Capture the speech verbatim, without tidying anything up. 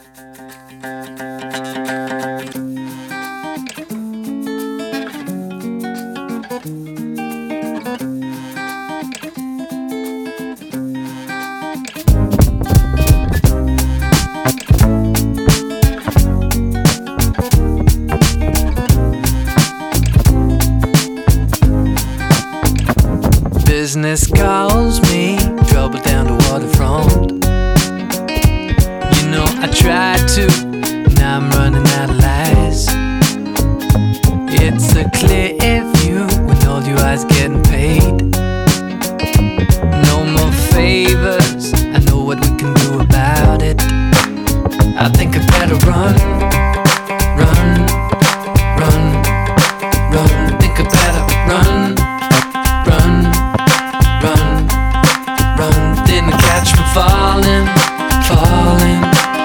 Business calls me, trouble down the waterfront. You know I tried to, now I'm running out of lies. It's a clear view with all your eyes getting paid. No more favors, I know what we can do about it. I think I better run.